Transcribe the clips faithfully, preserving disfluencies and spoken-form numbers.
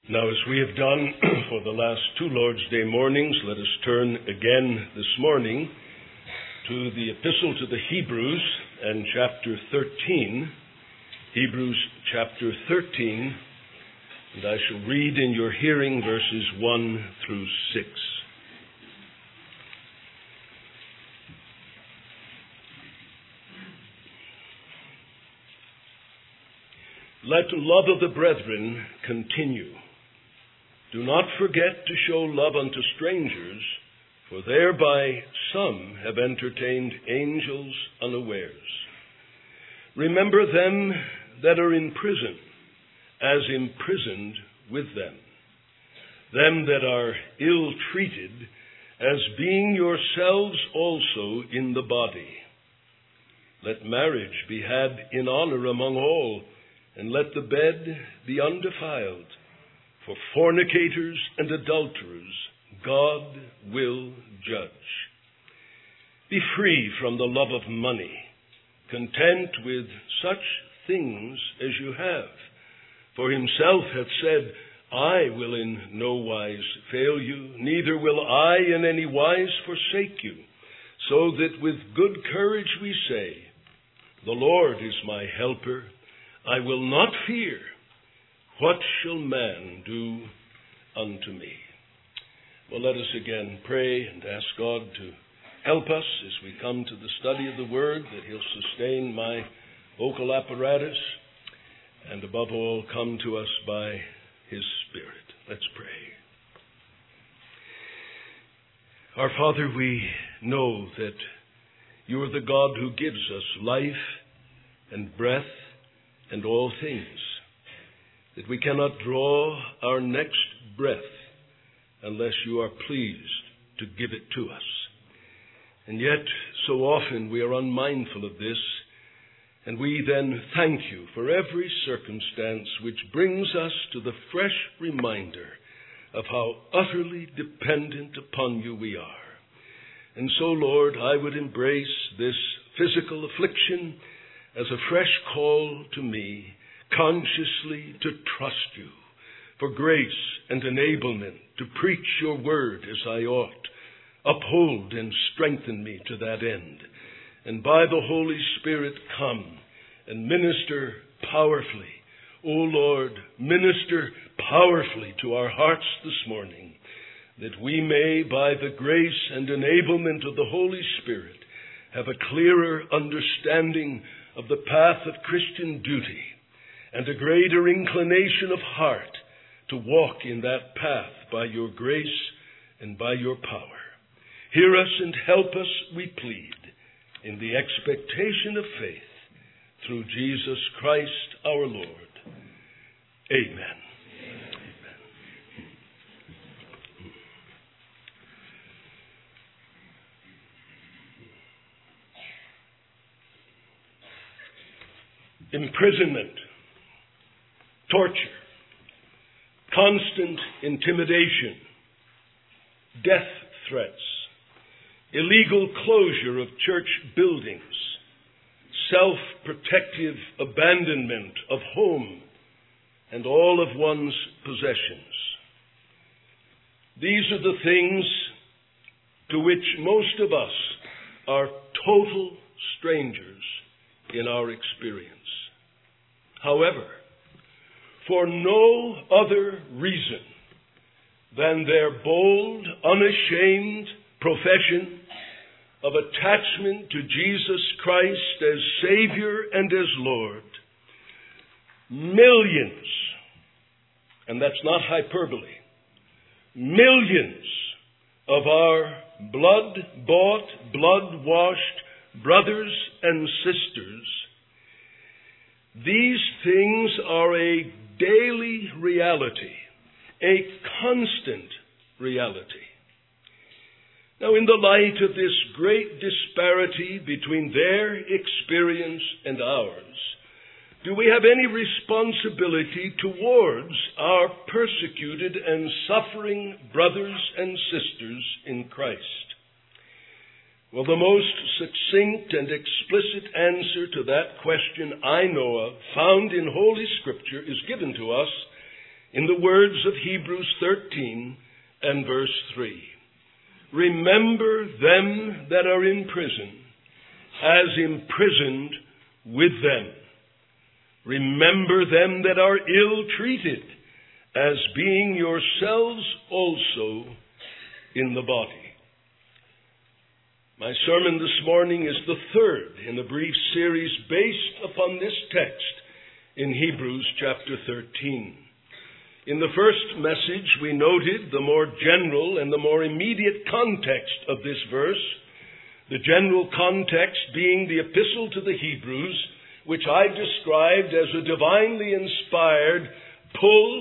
Now, as we have done for the last two Lord's Day mornings, let us turn again this morning to the Epistle to the Hebrews and chapter thirteen. Hebrews chapter thirteen, and I shall read in your hearing verses one through six. Let love of the brethren continue. Do not forget to show love unto strangers, for thereby some have entertained angels unawares. Remember them that are in prison, as imprisoned with them. Them that are ill-treated, as being yourselves also in the body. Let marriage be had in honor among all, and let the bed be undefiled. For fornicators and adulterers God will judge. Be free from the love of money, content with such things as you have. For himself hath said, I will in no wise fail you, neither will I in any wise forsake you. So that with good courage we say, the Lord is my helper, I will not fear. What shall man do unto me? Well, let us again pray and ask God to help us as we come to the study of the Word, that He'll sustain my vocal apparatus, and above all, come to us by His Spirit. Let's pray. Our Father, we know that You are the God who gives us life and breath and all things, that we cannot draw our next breath unless You are pleased to give it to us. And yet, so often we are unmindful of this, and we then thank You for every circumstance which brings us to the fresh reminder of how utterly dependent upon You we are. And so, Lord, I would embrace this physical affliction as a fresh call to me, consciously to trust You for grace and enablement to preach Your word as I ought. Uphold and strengthen me to that end. And by the Holy Spirit come and minister powerfully. O Lord, minister powerfully to our hearts this morning, that we may, by the grace and enablement of the Holy Spirit, have a clearer understanding of the path of Christian duty, and a greater inclination of heart to walk in that path by Your grace and by Your power. Hear us and help us, we plead, in the expectation of faith, through Jesus Christ our Lord. Amen. Imprisonment, torture, constant intimidation, death threats, illegal closure of church buildings, self-protective abandonment of home and all of one's possessions. These are the things to which most of us are total strangers in our experience. However, for no other reason than their bold, unashamed profession of attachment to Jesus Christ as Savior and as Lord, millions, and that's not hyperbole, millions of our blood-bought, blood-washed brothers and sisters, these things are a daily reality, a constant reality. Now, in the light of this great disparity between their experience and ours, do we have any responsibility towards our persecuted and suffering brothers and sisters in Christ? Well, the most succinct and explicit answer to that question I know of, found in Holy Scripture, is given to us in the words of Hebrews thirteen and verse three. Remember them that are in prison, as imprisoned with them. Remember them that are ill-treated, as being yourselves also in the body. My sermon this morning is the third in a brief series based upon this text in Hebrews chapter thirteen. In the first message, we noted the more general and the more immediate context of this verse, the general context being the epistle to the Hebrews, which I described as a divinely inspired pull,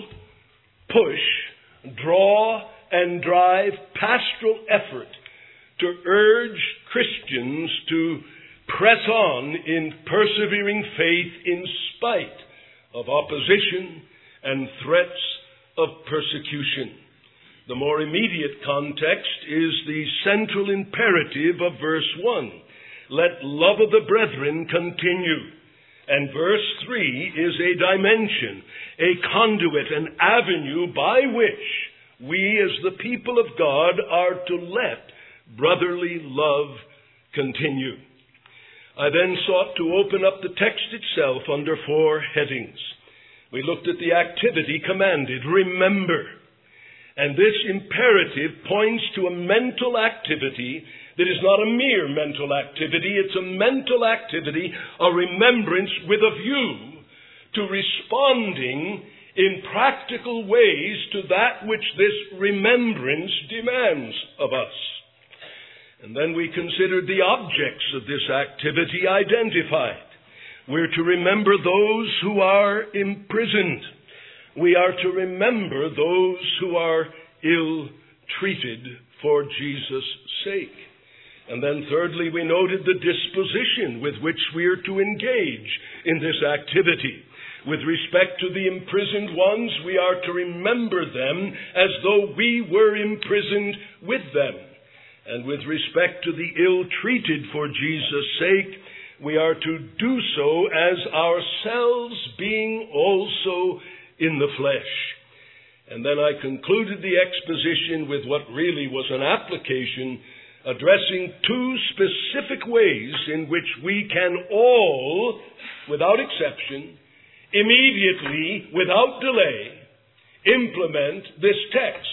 push, draw, and drive pastoral effort to urge Christians to press on in persevering faith in spite of opposition and threats of persecution. The more immediate context is the central imperative of verse one. Let love of the brethren continue. And verse three is a dimension, a conduit, an avenue by which we as the people of God are to let brotherly love continue. I then sought to open up the text itself under four headings. We looked at the activity commanded, remember. And this imperative points to a mental activity that is not a mere mental activity. It's a mental activity, a remembrance with a view to responding in practical ways to that which this remembrance demands of us. And then we considered the objects of this activity identified. We're to remember those who are imprisoned. We are to remember those who are ill-treated for Jesus' sake. And then thirdly, we noted the disposition with which we are to engage in this activity. With respect to the imprisoned ones, we are to remember them as though we were imprisoned with them. And with respect to the ill-treated for Jesus' sake, we are to do so as ourselves being also in the flesh. And then I concluded the exposition with what really was an application, addressing two specific ways in which we can all, without exception, immediately, without delay, implement this text.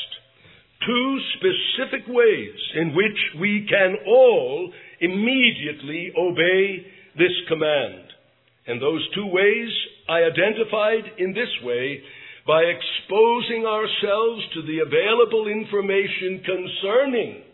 Two specific ways in which we can all immediately obey this command. And those two ways I identified in this way: by exposing ourselves to the available information concerning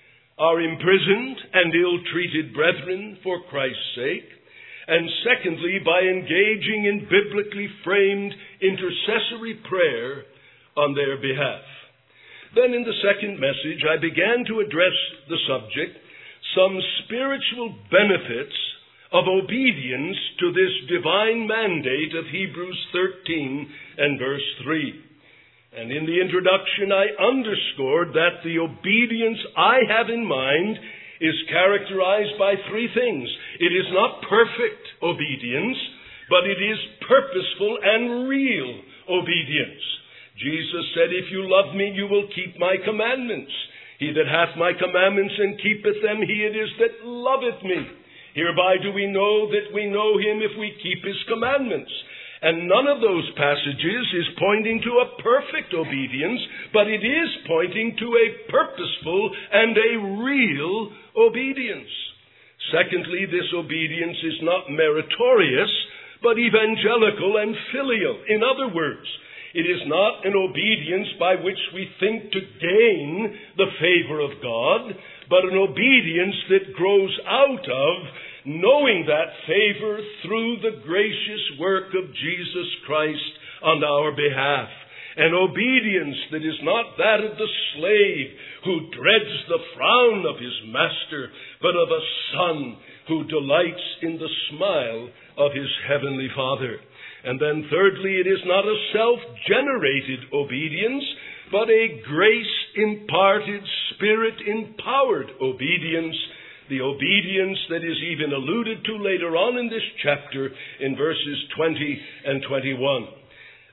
our imprisoned and ill-treated brethren for Christ's sake, and secondly, by engaging in biblically framed intercessory prayer on their behalf. Then in the second message, I began to address the subject, some spiritual benefits of obedience to this divine mandate of Hebrews thirteen and verse three. And in the introduction, I underscored that the obedience I have in mind is characterized by three things. It is not perfect obedience, but it is purposeful and real obedience. Jesus said, if you love me, you will keep my commandments. He that hath my commandments and keepeth them, he it is that loveth me. Hereby do we know that we know him if we keep his commandments. And none of those passages is pointing to a perfect obedience, but it is pointing to a purposeful and a real obedience. Secondly, this obedience is not meritorious, but evangelical and filial. In other words, it is not an obedience by which we think to gain the favor of God, but an obedience that grows out of knowing that favor through the gracious work of Jesus Christ on our behalf. An obedience that is not that of the slave who dreads the frown of his master, but of a son who delights in the smile of his heavenly Father. And then thirdly, it is not a self-generated obedience, but a grace-imparted, spirit-empowered obedience, the obedience that is even alluded to later on in this chapter in verses twenty and twenty-one.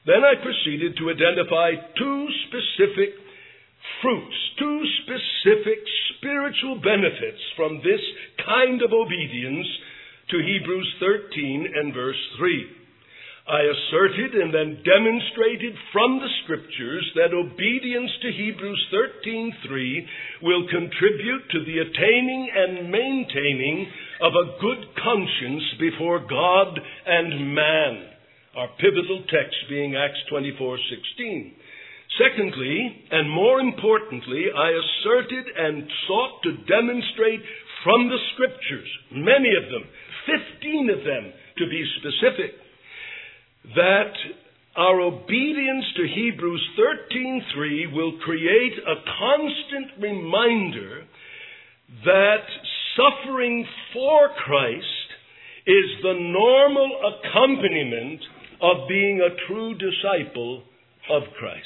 Then I proceeded to identify two specific fruits, two specific spiritual benefits from this kind of obedience to Hebrews thirteen and verse three. I asserted and then demonstrated from the Scriptures that obedience to Hebrews thirteen three will contribute to the attaining and maintaining of a good conscience before God and man. Our pivotal text being Acts twenty-four sixteen. Secondly, and more importantly, I asserted and sought to demonstrate from the Scriptures, many of them, fifteen of them to be specific, that our obedience to Hebrews thirteen three will create a constant reminder that suffering for Christ is the normal accompaniment of being a true disciple of Christ.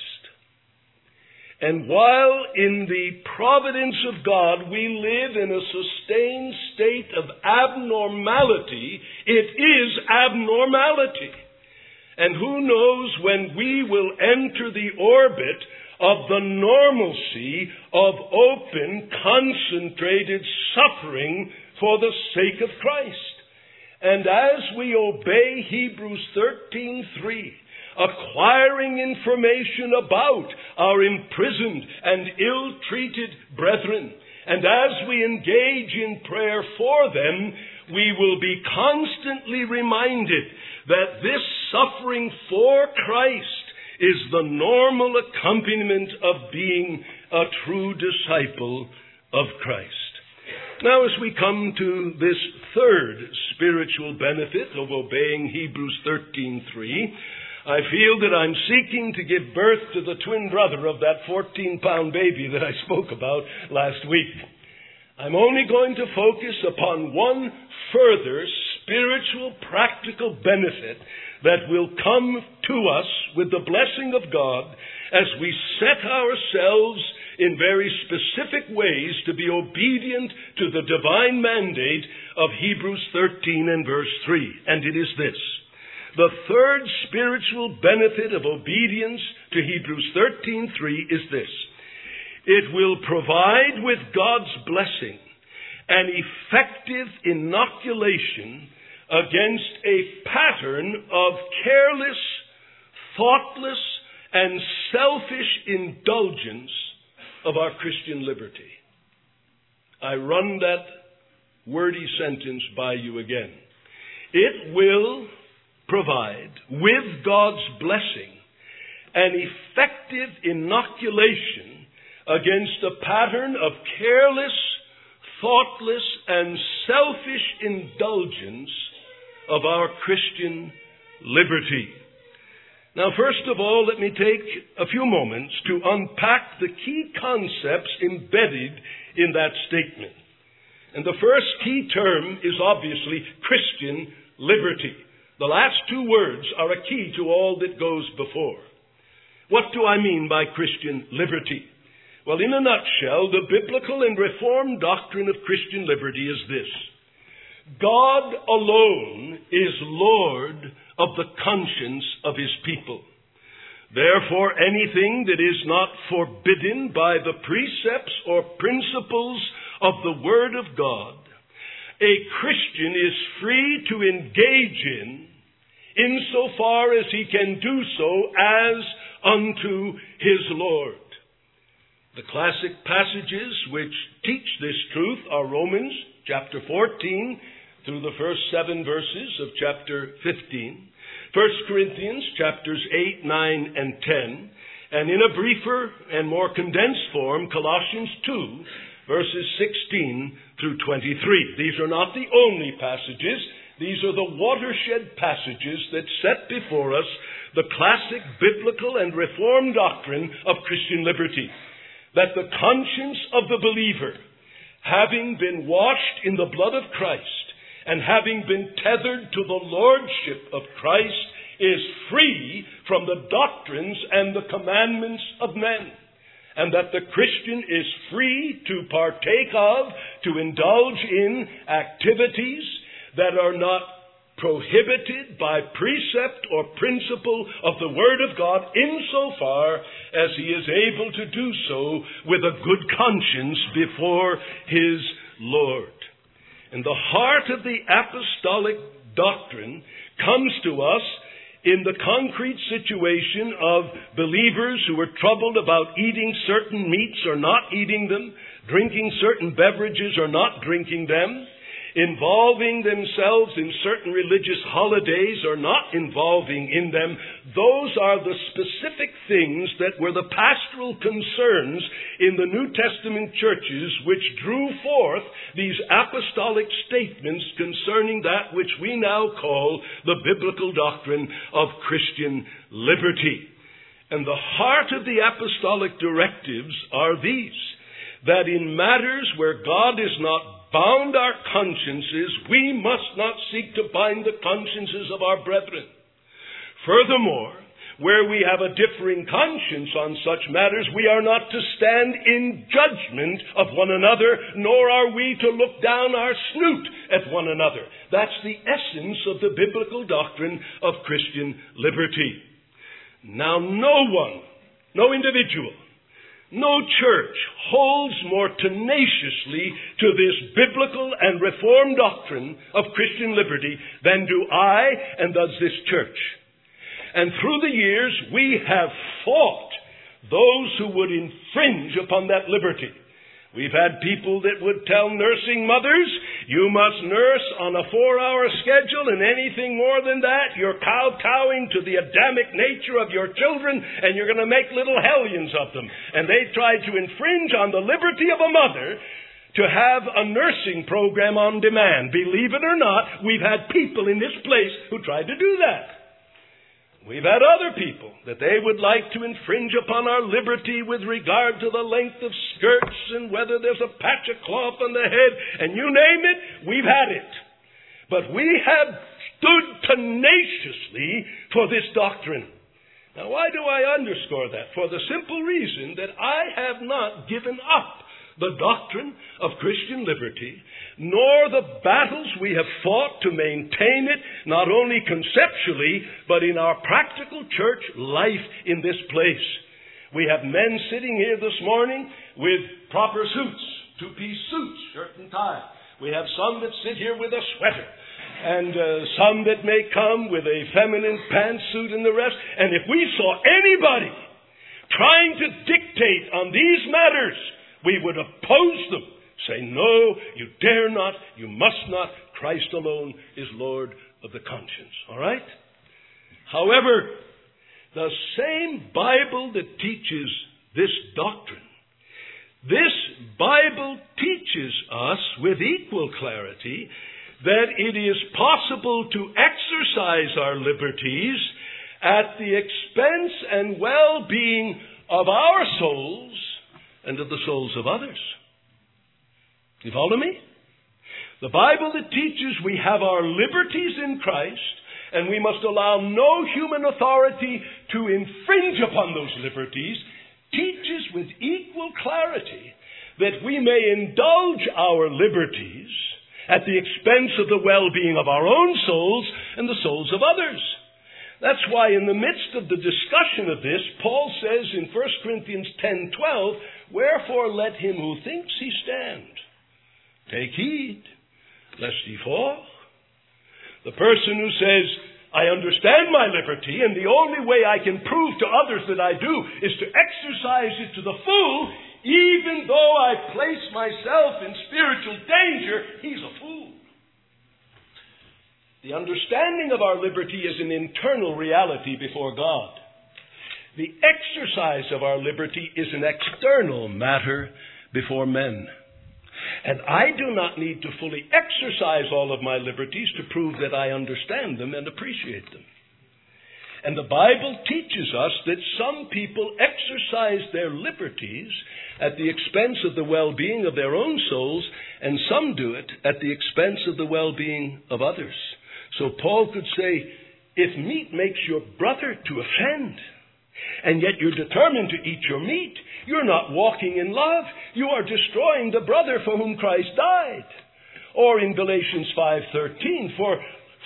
And while in the providence of God we live in a sustained state of abnormality, it is abnormality. And who knows when we will enter the orbit of the normalcy of open, concentrated suffering for the sake of Christ. And as we obey Hebrews thirteen three, acquiring information about our imprisoned and ill-treated brethren, and as we engage in prayer for them, we will be constantly reminded that this suffering for Christ is the normal accompaniment of being a true disciple of Christ. Now, as we come to this third spiritual benefit of obeying Hebrews thirteen three, I feel that I'm seeking to give birth to the twin brother of that fourteen-pound baby that I spoke about last week. I'm only going to focus upon one further spiritual, practical benefit that will come to us with the blessing of God as we set ourselves in very specific ways to be obedient to the divine mandate of Hebrews thirteen and verse three. And it is this. The third spiritual benefit of obedience to Hebrews thirteen three is this. It will provide with God's blessing an effective inoculation against a pattern of careless, thoughtless, and selfish indulgence of our Christian liberty. I run that wordy sentence by you again. It will provide, with God's blessing, an effective inoculation against a pattern of careless, thoughtless, and selfish indulgence of our Christian liberty. Now, first of all, let me take a few moments to unpack the key concepts embedded in that statement. And the first key term is obviously Christian liberty. The last two words are a key to all that goes before. What do I mean by Christian liberty? Well, in a nutshell, the biblical and Reformed doctrine of Christian liberty is this. God alone is Lord of the conscience of His people. Therefore, anything that is not forbidden by the precepts or principles of the Word of God, a Christian is free to engage in, insofar as he can do so as unto his Lord. The classic passages which teach this truth are Romans chapter fourteen through the first seven verses of chapter fifteen, First Corinthians chapters eight, nine, and ten, and in a briefer and more condensed form, Colossians two, verses sixteen through twenty-three. These are not the only passages. These are the watershed passages that set before us the classic biblical and Reformed doctrine of Christian liberty. That the conscience of the believer, having been washed in the blood of Christ and having been tethered to the lordship of Christ, is free from the doctrines and the commandments of men. And that the Christian is free to partake of, to indulge in activities that are not prohibited by precept or principle of the Word of God insofar as he is able to do so with a good conscience before his Lord. And the heart of the apostolic doctrine comes to us in the concrete situation of believers who are troubled about eating certain meats or not eating them, drinking certain beverages or not drinking them, involving themselves in certain religious holidays or not involving in them. Those are the specific things that were the pastoral concerns in the New Testament churches which drew forth these apostolic statements concerning that which we now call the biblical doctrine of Christian liberty. And the heart of the apostolic directives are these: that in matters where God is not bound our consciences, we must not seek to bind the consciences of our brethren. Furthermore, where we have a differing conscience on such matters, we are not to stand in judgment of one another, nor are we to look down our snoot at one another. That's the essence of the biblical doctrine of Christian liberty. Now, no one, no individual, no church holds more tenaciously to this biblical and reformed doctrine of Christian liberty than do I and does this church. And through the years, we have fought those who would infringe upon that liberty. We've had people that would tell nursing mothers, you must nurse on a four-hour schedule, and anything more than that, you're cow-cowing to the Adamic nature of your children, and you're going to make little hellions of them. And they tried to infringe on the liberty of a mother to have a nursing program on demand. Believe it or not, we've had people in this place who tried to do that. We've had other people that they would like to infringe upon our liberty with regard to the length of skirts and whether there's a patch of cloth on the head, and you name it, we've had it. But we have stood tenaciously for this doctrine. Now, why do I underscore that? For the simple reason that I have not given up the doctrine of Christian liberty, nor the battles we have fought to maintain it, not only conceptually, but in our practical church life in this place. We have men sitting here this morning with proper suits, two-piece suits, shirt and tie. We have some that sit here with a sweater, and uh, some that may come with a feminine pantsuit and the rest. And if we saw anybody trying to dictate on these matters, we would oppose them. Say, no, you dare not, you must not. Christ alone is Lord of the conscience. All right? However, the same Bible that teaches this doctrine, this Bible teaches us with equal clarity that it is possible to exercise our liberties at the expense and well-being of our souls and of the souls of others. You follow me? The Bible that teaches we have our liberties in Christ, and we must allow no human authority to infringe upon those liberties, teaches with equal clarity that we may indulge our liberties at the expense of the well-being of our own souls and the souls of others. That's why in the midst of the discussion of this, Paul says in First Corinthians ten twelve, wherefore let him who thinks he stand take heed, lest he fall. The person who says, I understand my liberty, and the only way I can prove to others that I do is to exercise it to the full, even though I place myself in spiritual danger, he's a fool. The understanding of our liberty is an internal reality before God. The exercise of our liberty is an external matter before men. And I do not need to fully exercise all of my liberties to prove that I understand them and appreciate them. And the Bible teaches us that some people exercise their liberties at the expense of the well-being of their own souls, and some do it at the expense of the well-being of others. So Paul could say, if meat makes your brother to offend, and yet you're determined to eat your meat, you're not walking in love. You are destroying the brother for whom Christ died. Or in Galatians five thirteen, for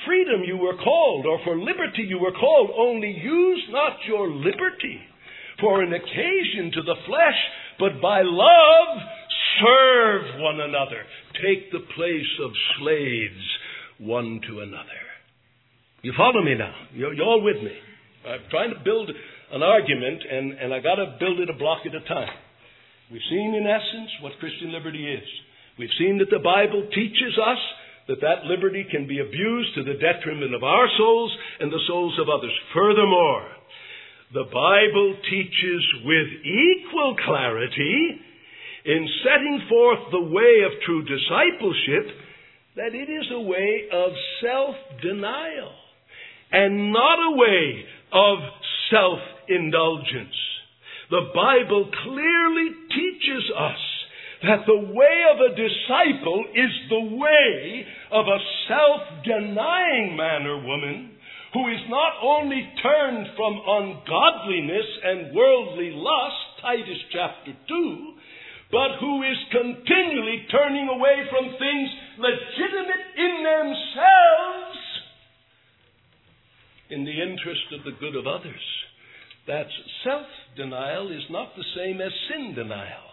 freedom you were called, or for liberty you were called. Only use not your liberty for an occasion to the flesh, but by love serve one another. Take the place of slaves one to another. You follow me now? You're, you're all with me. I'm trying to build an argument, and, and I got to build it a block at a time. We've seen, in essence, what Christian liberty is. We've seen that the Bible teaches us that that liberty can be abused to the detriment of our souls and the souls of others. Furthermore, the Bible teaches with equal clarity, in setting forth the way of true discipleship, that it is a way of self-denial and not a way of self-indulgence. The Bible clearly teaches us that the way of a disciple is the way of a self-denying man or woman who is not only turned from ungodliness and worldly lust, Titus chapter two, but who is continually turning away from things legitimate in themselves in the interest of the good of others. That self-denial is not the same as sin denial.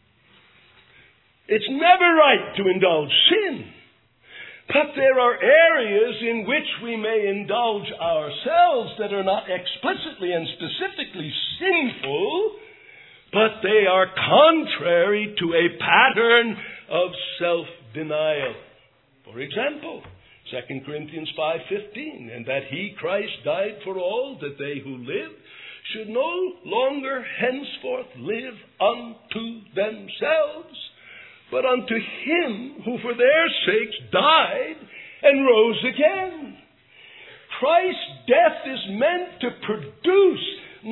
It's never right to indulge sin. But there are areas in which we may indulge ourselves that are not explicitly and specifically sinful, but they are contrary to a pattern of self-denial. For example, Second Corinthians five fifteen, and that he, Christ, died for all, that they who live should no longer henceforth live unto themselves, but unto him who for their sakes died and rose again. Christ's death is meant to produce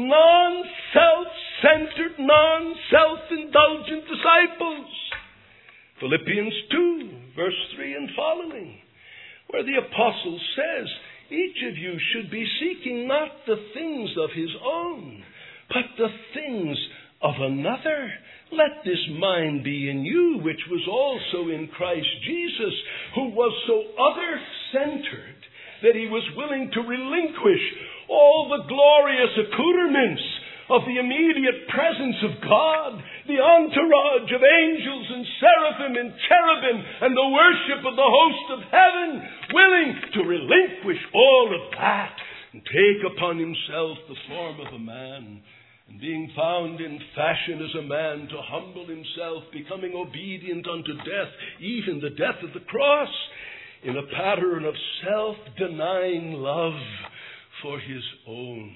non-self-centered, non-self-indulgent disciples. Philippians two, verse three and following, where the apostle says, each of you should be seeking not the things of his own, but the things of another. Let this mind be in you, which was also in Christ Jesus, who was so other-centered that he was willing to relinquish all the glorious accoutrements of the immediate presence of God, the entourage of angels and seraphim and cherubim and the worship of the host of heaven, willing to relinquish all of that and take upon himself the form of a man, and being found in fashion as a man, to humble himself, becoming obedient unto death, even the death of the cross, in a pattern of self-denying love for his own.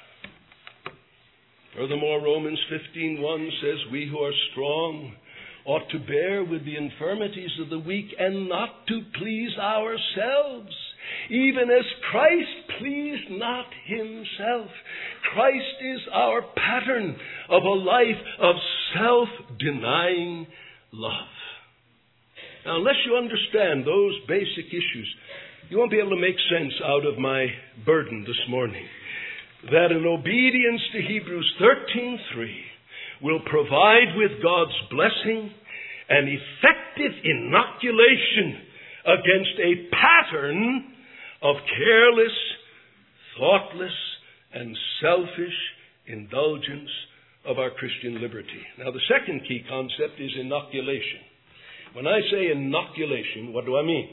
Furthermore, Romans fifteen one says, we who are strong ought to bear with the infirmities of the weak and not to please ourselves, even as Christ pleased not himself. Christ is our pattern of a life of self-denying love. Now, unless you understand those basic issues, you won't be able to make sense out of my burden this morning. That in obedience to Hebrews thirteen three will provide with God's blessing an effective inoculation against a pattern of careless, thoughtless, and selfish indulgence of our Christian liberty. Now, the second key concept is inoculation. When I say inoculation, what do I mean?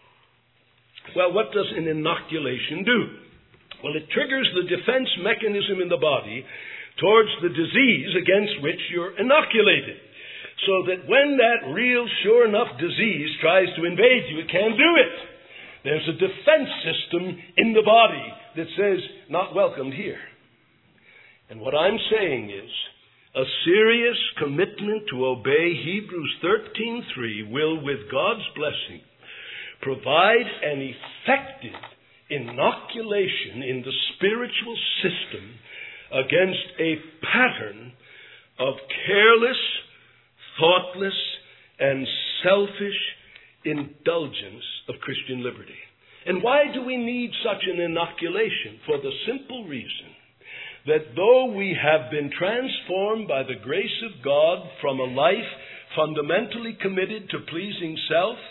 Well, what does an inoculation do? Well, it triggers the defense mechanism in the body towards the disease against which you're inoculated. So that when that real, sure enough disease tries to invade you, it can't do it. There's a defense system in the body that says, not welcomed here. And what I'm saying is, a serious commitment to obey Hebrews thirteen three will, with God's blessing, provide an effective inoculation in the spiritual system against a pattern of careless, thoughtless, and selfish indulgence of Christian liberty. And why do we need such an inoculation? For the simple reason that though we have been transformed by the grace of God from a life fundamentally committed to pleasing self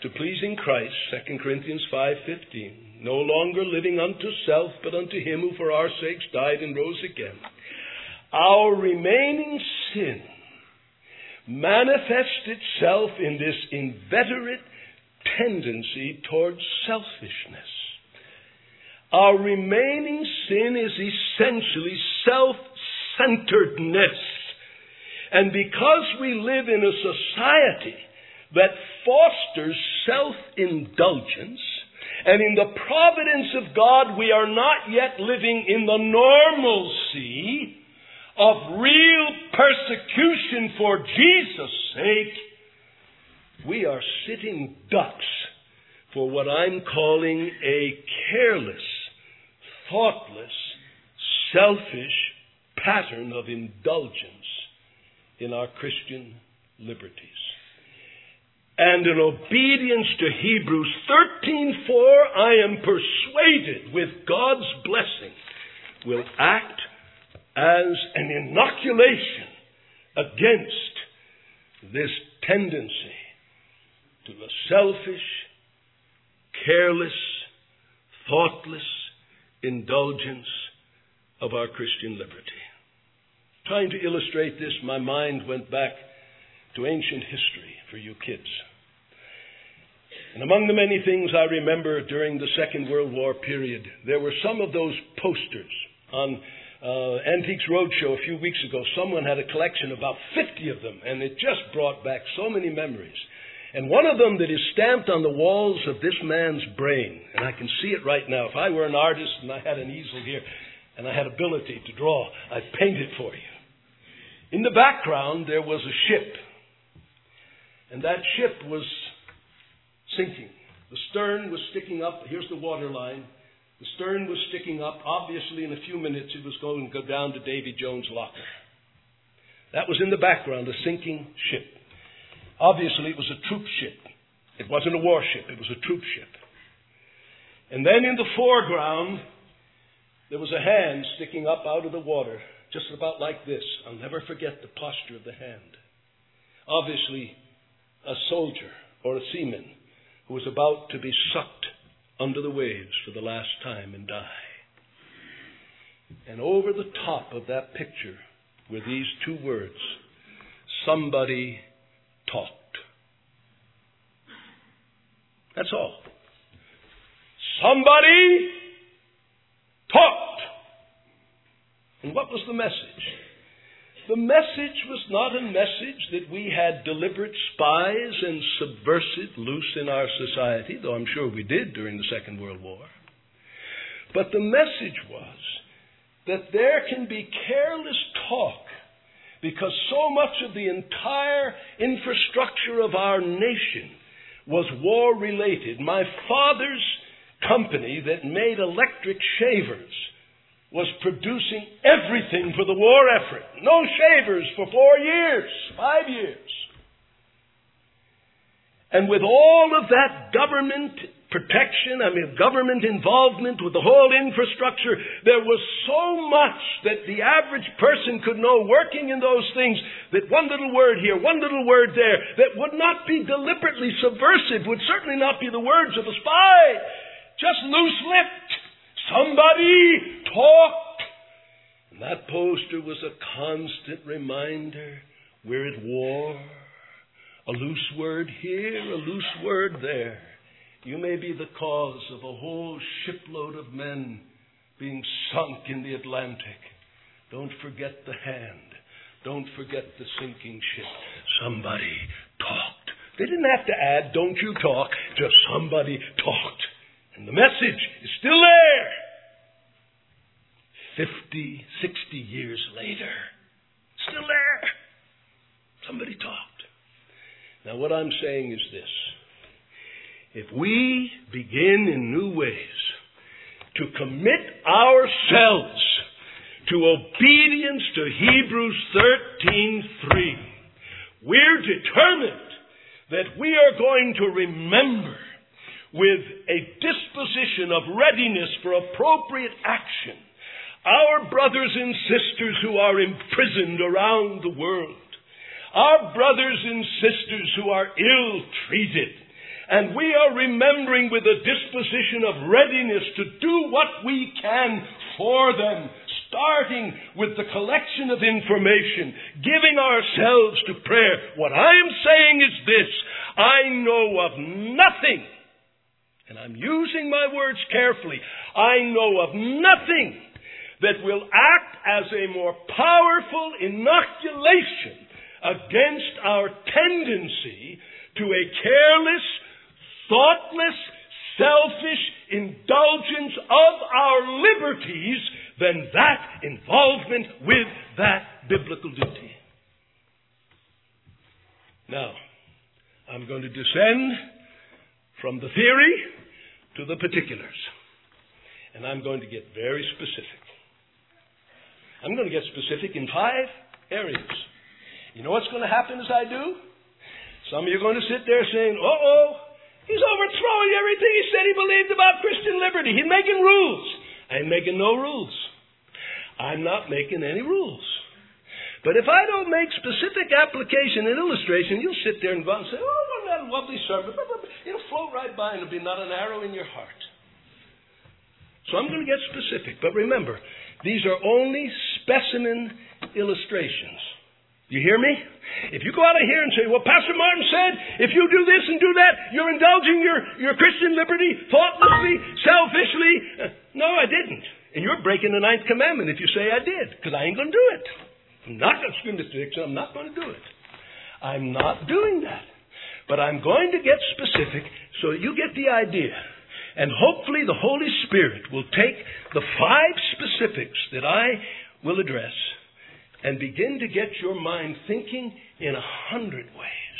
to pleasing Christ, Second Corinthians five fifteen, no longer living unto self, but unto him who for our sakes died and rose again. Our remaining sin manifests itself in this inveterate tendency towards selfishness. Our remaining sin is essentially self-centeredness. And because we live in a society that fosters self-indulgence, and in the providence of God we are not yet living in the normalcy of real persecution for Jesus' sake, we are sitting ducks for what I'm calling a careless, thoughtless, selfish pattern of indulgence in our Christian liberties. And in obedience to Hebrews thirteen four, I am persuaded with God's blessing will act as an inoculation against this tendency to a selfish, careless, thoughtless indulgence of our Christian liberty. Trying to illustrate this, my mind went back to ancient history for you kids. And among the many things I remember during the Second World War period, there were some of those posters on uh, Antiques Roadshow a few weeks ago. Someone had a collection, about fifty of them, and it just brought back so many memories. And one of them that is stamped on the walls of this man's brain, and I can see it right now. If I were an artist and I had an easel here and I had ability to draw, I'd paint it for you. In the background, there was a ship. And that ship was sinking. The stern was sticking up. Here's the water line. The stern was sticking up. Obviously, in a few minutes, it was going to go down to Davy Jones' locker. That was in the background, a sinking ship. Obviously, it was a troop ship. It wasn't a warship. It was a troop ship. And then in the foreground, there was a hand sticking up out of the water, just about like this. I'll never forget the posture of the hand. Obviously, a soldier or a seaman who was about to be sucked under the waves for the last time and die. And over the top of that picture were these two words: somebody talked. That's all. Somebody talked. And what was the message? The message was not a message that we had deliberate spies and subversive loose in our society, though I'm sure we did during the Second World War. But the message was that there can be careless talk because so much of the entire infrastructure of our nation was war-related. My father's company that made electric shavers was producing everything for the war effort. No shavers for four years, five years. And with all of that government protection, I mean government involvement with the whole infrastructure, there was so much that the average person could know working in those things that one little word here, one little word there, that would not be deliberately subversive, would certainly not be the words of a spy. Just loose-lipped. Somebody talked. And that poster was a constant reminder we're at war. A loose word here, a loose word there. You may be the cause of a whole shipload of men being sunk in the Atlantic. Don't forget the hand. Don't forget the sinking ship. Somebody talked. They didn't have to add, don't you talk. Just somebody talked. And the message is still there. Fifty, sixty years later. Still there. Somebody talked. Now what I'm saying is this. If we begin in new ways to commit ourselves to obedience to Hebrews thirteen three, we're determined that we are going to remember with a disposition of readiness for appropriate action our brothers and sisters who are imprisoned around the world, our brothers and sisters who are ill-treated, And we are remembering with a disposition of readiness to do what we can for them, starting with the collection of information, giving ourselves to prayer. What I am saying is this: I know of nothing, and I'm using my words carefully, I know of nothing that will act as a more powerful inoculation against our tendency to a careless, thoughtless, selfish indulgence of our liberties than that involvement with that biblical duty. Now, I'm going to descend from the theory to the particulars. And I'm going to get very specific. I'm going to get specific in five areas. You know what's going to happen as I do? Some of you are going to sit there saying, uh-oh, he's overthrowing everything he said he believed about Christian liberty. He's making rules. I ain't making no rules. I'm not making any rules. But if I don't make specific application and illustration, you'll sit there and go and say, oh, wasn't that a lovely sermon? It'll float right by and it'll be not an arrow in your heart. So I'm going to get specific. But remember, these are only specimen illustrations. You hear me? If you go out of here and say, well, Pastor Martin said, if you do this and do that, you're indulging your, your Christian liberty thoughtlessly, selfishly. Uh, no, I didn't. And you're breaking the ninth commandment if you say I did, because I ain't going to do it. I'm not going to scream this to I'm not going to do it. I'm not doing that. But I'm going to get specific so that you get the idea. And hopefully the Holy Spirit will take the five specifics that I will address and begin to get your mind thinking in a hundred ways.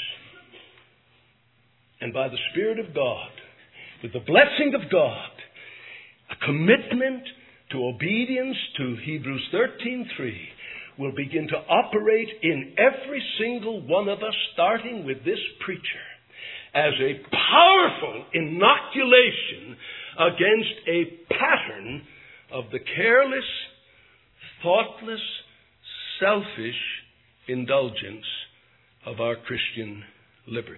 And by the Spirit of God, with the blessing of God, a commitment to obedience to Hebrews thirteen three will begin to operate in every single one of us, starting with this preacher, as a powerful inoculation against a pattern of the careless, thoughtless, selfish indulgence of our Christian liberty.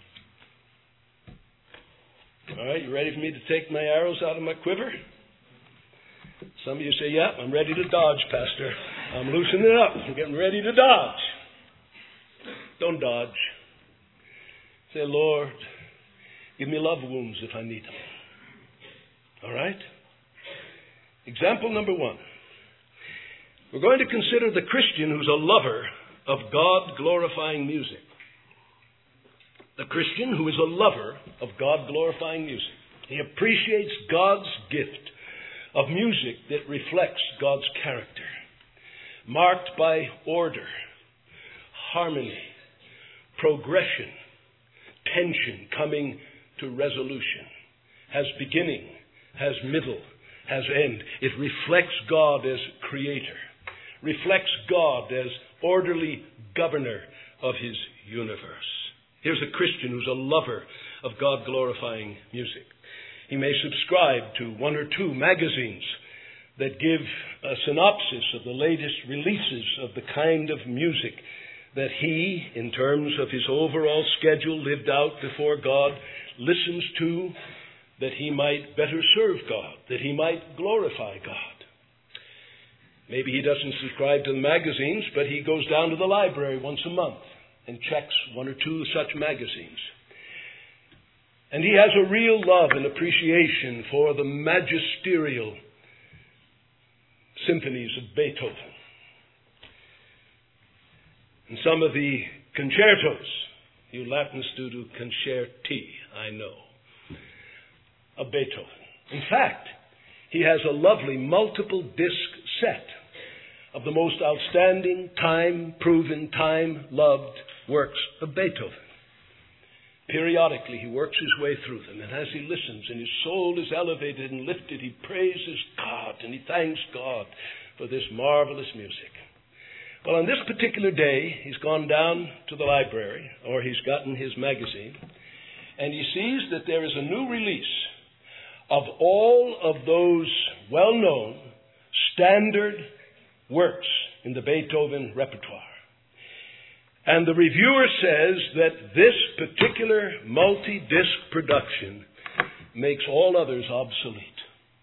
All right, you ready for me to take my arrows out of my quiver? Some of you say, yeah, I'm ready to dodge, Pastor. I'm loosening it up. I'm getting ready to dodge. Don't dodge. Say, Lord, give me love wounds if I need them. All right? Example number one. We're going to consider the Christian who's a lover of God-glorifying music. The Christian who is a lover of God-glorifying music. He appreciates God's gift of music that reflects God's character, marked by order, harmony, progression, tension coming to resolution, has beginning, has middle, has end. It reflects God as creator, reflects God as orderly governor of his universe. Here's a Christian who's a lover of God-glorifying music. He may subscribe to one or two magazines that give a synopsis of the latest releases of the kind of music that he, in terms of his overall schedule lived out before God, listens to, that he might better serve God, that he might glorify God. Maybe he doesn't subscribe to the magazines, but he goes down to the library once a month and checks one or two such magazines. And he has a real love and appreciation for the magisterial symphonies of Beethoven. And some of the concertos, you Latins do to concerti, I know, of Beethoven. In fact, he has a lovely multiple disc set of the most outstanding, time-proven, time-loved works of Beethoven. Periodically, he works his way through them, and as he listens and his soul is elevated and lifted, he praises God and he thanks God for this marvelous music. Well, on this particular day, he's gone down to the library, or he's gotten his magazine, and he sees that there is a new release of all of those well-known standard works in the Beethoven repertoire. And the reviewer says that this particular multi-disc production makes all others obsolete.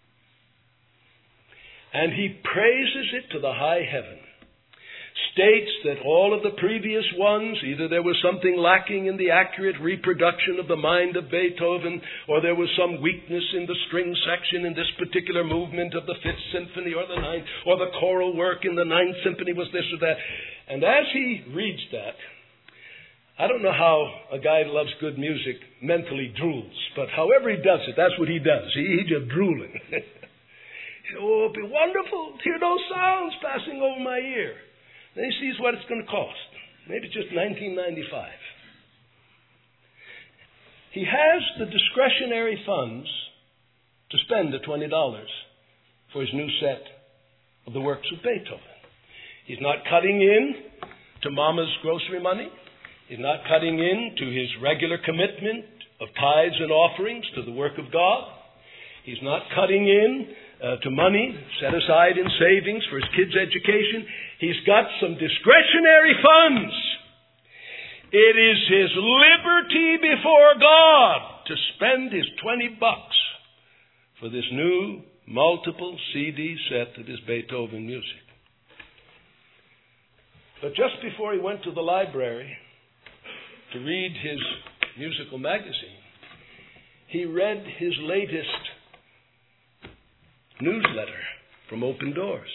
And he praises it to the high heaven. States that all of the previous ones, either there was something lacking in the accurate reproduction of the mind of Beethoven, or there was some weakness in the string section in this particular movement of the Fifth Symphony or the Ninth, or the choral work in the Ninth Symphony was this or that. And as he reads that, I don't know how a guy who loves good music mentally drools, but however he does it, that's what he does. He, he's just drooling. Oh, it'd be wonderful to hear those sounds passing over my ear. Then he sees what it's going to cost. Maybe just nineteen ninety-five. He has the discretionary funds to spend the twenty dollars for his new set of the works of Beethoven. He's not cutting in to Mama's grocery money. He's not cutting in to his regular commitment of tithes and offerings to the work of God. He's not cutting in uh, to money set aside in savings for his kids' education. He's got some discretionary funds. It is his liberty before God to spend his twenty bucks for this new multiple C D set of his Beethoven music. But just before he went to the library to read his musical magazine, he read his latest newsletter from Open Doors,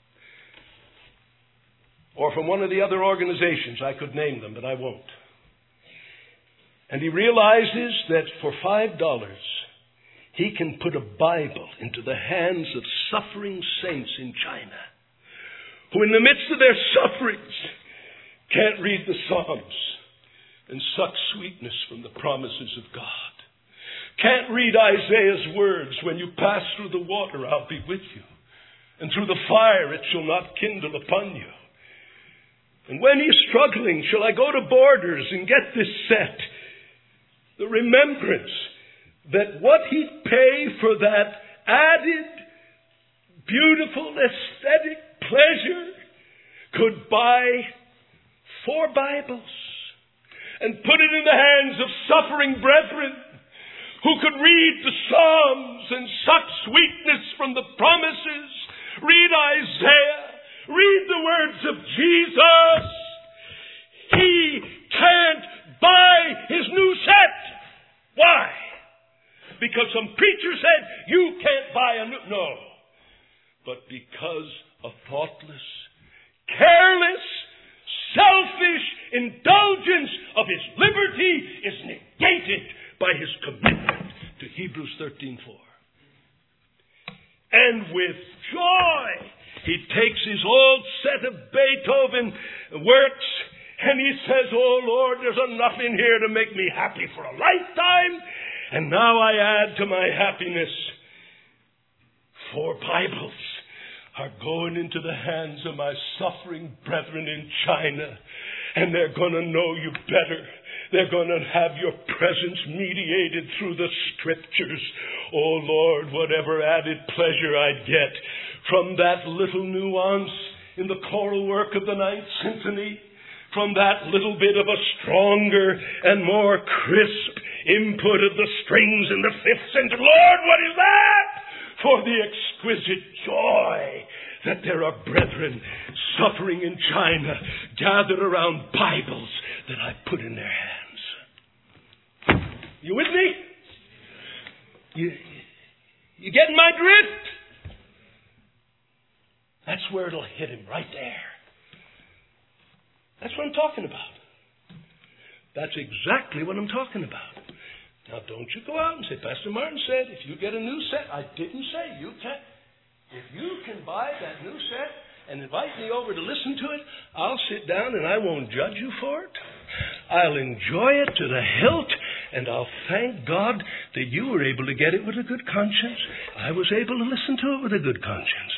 or from one of the other organizations. I could name them, but I won't. And he realizes that for five dollars, he can put a Bible into the hands of suffering saints in China, who in the midst of their sufferings can't read the Psalms and suck sweetness from the promises of God. Can't read Isaiah's words, when you pass through the water, I'll be with you. And through the fire, it shall not kindle upon you. And when he's struggling, shall I go to Borders and get this set? The remembrance that what he'd pay for that added, beautiful, aesthetic pleasure could buy four Bibles and put it in the hands of suffering brethren who could read the Psalms and suck sweetness from the promises, read Isaiah, read the words of Jesus. He can't buy his new set. Why? Because some preacher said, you can't buy a new... No. But because a thoughtless, careless, selfish indulgence of his liberty is negated by his commitment to Hebrews thirteen four. And with joy, he takes his old set of Beethoven works and he says, oh Lord, there's enough in here to make me happy for a lifetime. And now I add to my happiness, four Bibles are going into the hands of my suffering brethren in China. And they're going to know you better. They're going to have your presence mediated through the Scriptures. Oh Lord, whatever added pleasure I'd get from that little nuance in the choral work of the Ninth Symphony, from that little bit of a stronger and more crisp input of the strings in the Fifth Symphony. Lord, what is that? For the exquisite joy that there are brethren suffering in China gathered around Bibles that I put in their hands. You with me? You, you getting my drift? That's where it'll hit him, right there. That's what I'm talking about. That's exactly what I'm talking about. Now, don't you go out and say, Pastor Martin said, if you get a new set, I didn't say you can't. If you can buy that new set and invite me over to listen to it, I'll sit down and I won't judge you for it. I'll enjoy it to the hilt, and I'll thank God that you were able to get it with a good conscience. I was able to listen to it with a good conscience.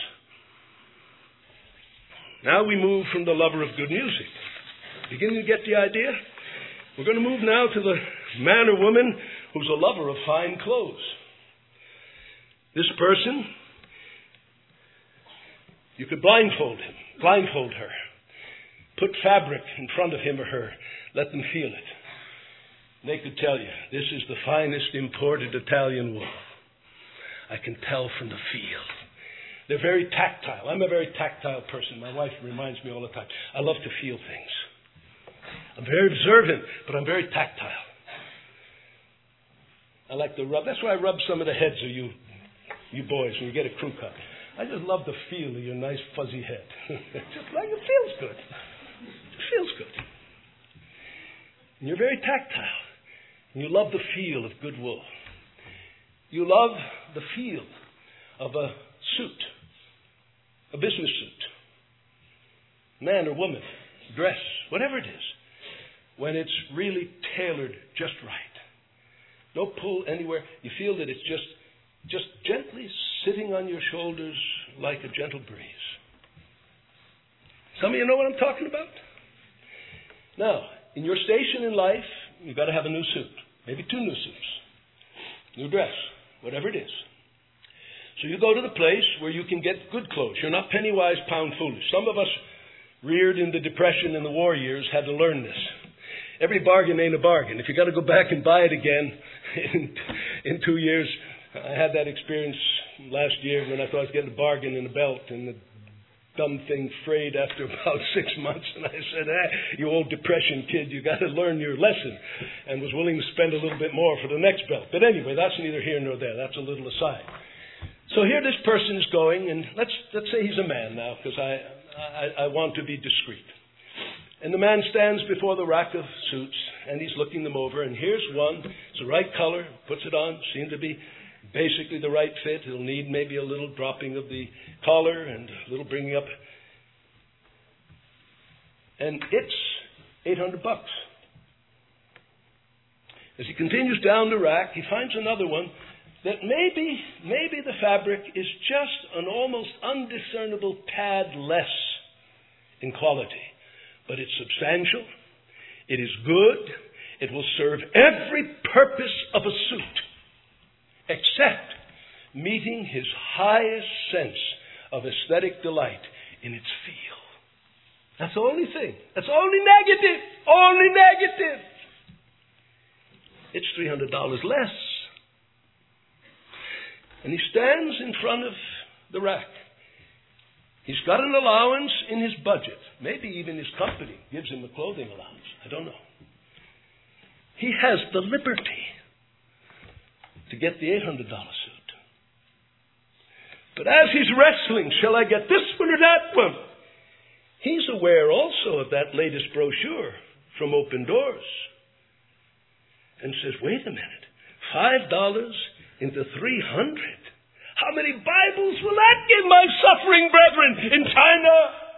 Now we move from the lover of good music. Beginning to get the idea? We're going to move now to the man or woman who's a lover of fine clothes. This person, you could blindfold him, blindfold her, Put fabric in front of him or her. Let them feel it. They could tell you, this is the finest imported Italian wool. I can tell from the feel. They're very tactile. I'm a very tactile person. My wife reminds me all the time. I love to feel things. I'm very observant, but I'm very tactile. I like to rub. That's why I rub some of the heads of you, you boys when you get a crew cut. I just love the feel of your nice fuzzy head. Just like it feels good. It feels good. And you're very tactile. And you love the feel of good wool. You love the feel of a suit, a business suit, man or woman, dress, whatever it is, when it's really tailored just right. No pull anywhere. You feel that it's just, just gently sitting on your shoulders like a gentle breeze. Some of you know what I'm talking about? Now, in your station in life, you've got to have a new suit, maybe two new suits, new dress, whatever it is. So you go to the place where you can get good clothes. You're not penny wise, pound foolish. Some of us, reared in the Depression and the war years, had to learn this. Every bargain ain't a bargain. If you got to go back and buy it again in, in two years, I had that experience last year when I thought I was getting a bargain in a belt, and the dumb thing frayed after about six months. And I said, ah, you old Depression kid, you got to learn your lesson, and was willing to spend a little bit more for the next belt. But anyway, that's neither here nor there. That's a little aside. So here this person is going, and let's let's say he's a man now, because I, I I want to be discreet. And the man stands before the rack of suits, and he's looking them over, and here's one. It's the right color, puts it on, seemed to be basically the right fit. He'll need maybe a little dropping of the collar and a little bringing up. And it's eight hundred bucks. As he continues down the rack, he finds another one that maybe, maybe the fabric is just an almost undiscernible tad less in quality. But it's substantial. It is good. It will serve every purpose of a suit, except meeting his highest sense of aesthetic delight in its feel. That's the only thing. That's only negative. Only negative. It's three hundred dollars less. And he stands in front of the rack. He's got an allowance in his budget. Maybe even his company gives him a clothing allowance. I don't know. He has the liberty to get the eight hundred dollars suit. But as he's wrestling, shall I get this one or that one? He's aware also of that latest brochure from Open Doors. And says, wait a minute, five dollars into three hundred. How many Bibles will that give my suffering brethren in China?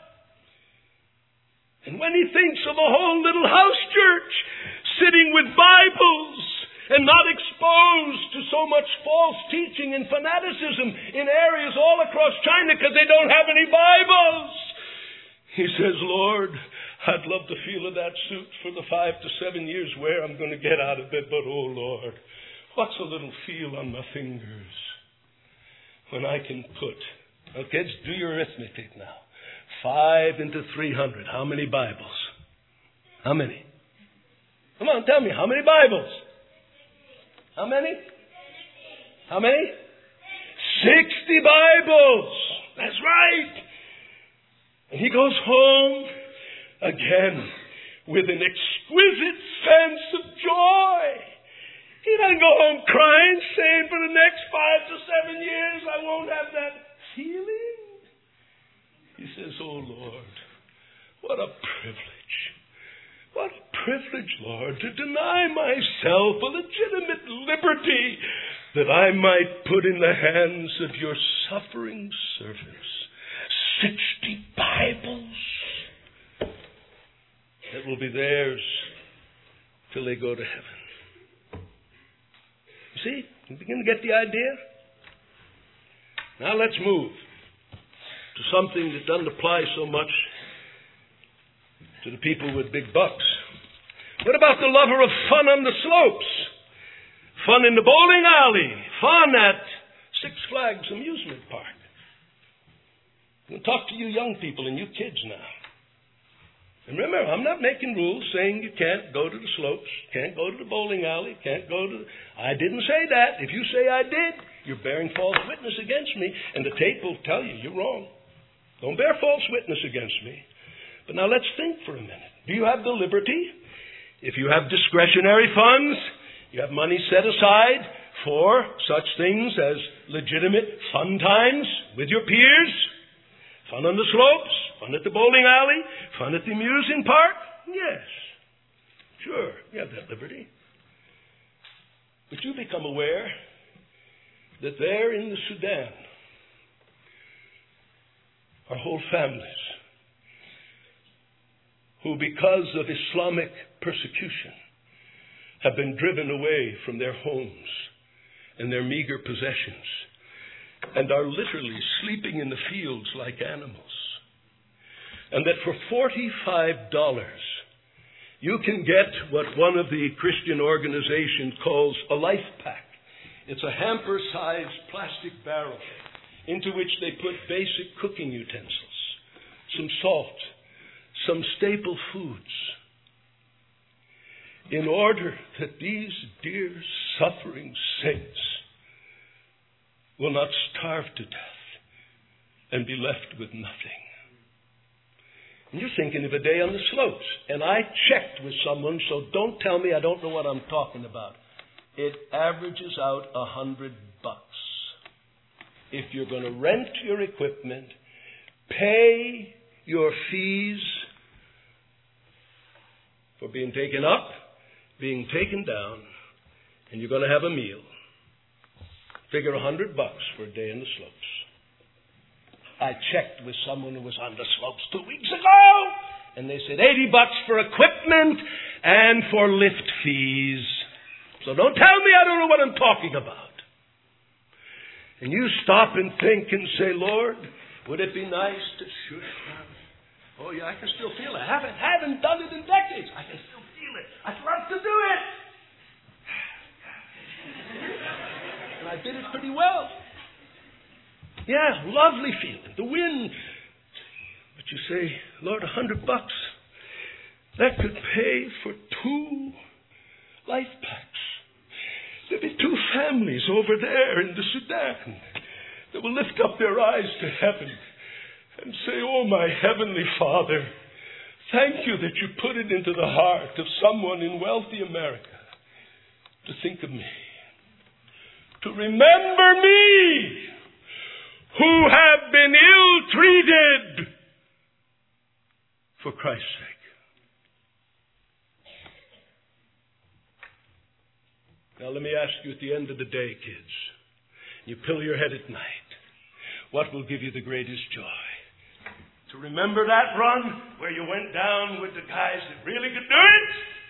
And when he thinks of a whole little house church sitting with Bibles and not exposed to so much false teaching and fanaticism in areas all across China because they don't have any Bibles, he says, Lord, I'd love the feel of that suit for the five to seven years where I'm going to get out of it, but oh Lord, what's a little feel on my fingers when I can put, now kids, do your arithmetic now. Five into three hundred. How many Bibles? How many? Come on, tell me, how many Bibles? How many? How many? Sixty Bibles. That's right. And he goes home again with an exquisite sense of joy. He doesn't go home crying, saying for the next five to seven years I won't have that feeling. He says, oh Lord, what a privilege. What a privilege, Lord, to deny myself a legitimate liberty that I might put in the hands of your suffering servants sixty Bibles that will be theirs till they go to heaven. You see? You begin to get the idea? Now let's move to something that doesn't apply so much to the people with big bucks. What about the lover of fun on the slopes? Fun in the bowling alley. Fun at Six Flags amusement park. I'm going to talk to you young people and you kids now. And remember, I'm not making rules saying you can't go to the slopes, can't go to the bowling alley, can't go to... The... I didn't say that. If you say I did, you're bearing false witness against me, and the tape will tell you you're wrong. Don't bear false witness against me. But now let's think for a minute. Do you have the liberty? If you have discretionary funds, you have money set aside for such things as legitimate fun times with your peers, fun on the slopes, fun at the bowling alley, fun at the amusement park? Yes. Sure, you have that liberty. But you become aware that there in the Sudan are whole families who, because of Islamic persecution, have been driven away from their homes and their meager possessions and are literally sleeping in the fields like animals. And that for forty-five dollars you can get what one of the Christian organizations calls a life pack. It's a hamper-sized plastic barrel into which they put basic cooking utensils, some salt, some staple foods, in order that these dear suffering saints will not starve to death and be left with nothing. And you're thinking of a day on the slopes. And I checked with someone, so don't tell me I don't know what I'm talking about. It averages out a hundred bucks. If you're going to rent your equipment, pay your fees for being taken up, being taken down, and you're going to have a meal. Figure a hundred bucks for a day in the slopes. I checked with someone who was on the slopes two weeks ago, and they said eighty bucks for equipment and for lift fees. So don't tell me I don't know what I'm talking about. And you stop and think and say, Lord, would it be nice to shoot it down? Oh yeah, I can still feel it. I haven't, haven't done it in decades. I can still feel it. I'd love to do it. And I did it pretty well. Yeah, lovely feeling. The wind. But you say, Lord, a hundred bucks. That could pay for two life packs. There'll be two families over there in the Sudan that will lift up their eyes to heaven and say, oh, my Heavenly Father, thank you that you put it into the heart of someone in wealthy America to think of me, to remember me, who have been ill-treated for Christ's sake. Now let me ask you at the end of the day, kids, you pillow your head at night, what will give you the greatest joy? To remember that run where you went down with the guys that really could do it?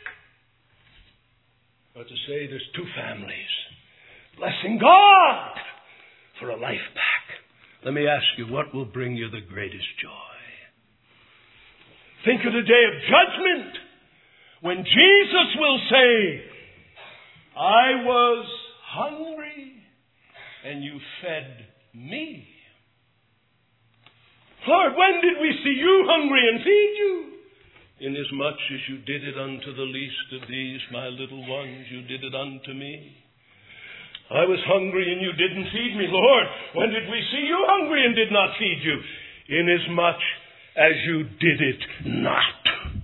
Or to say there's two families blessing God for a life pack? Let me ask you, what will bring you the greatest joy? Think of the day of judgment when Jesus will say, I was hungry and you fed me. Lord, when did we see you hungry and feed you? Inasmuch as you did it unto the least of these, my little ones, you did it unto me. I was hungry and you didn't feed me. Lord, when did we see you hungry and did not feed you? Inasmuch as you did it not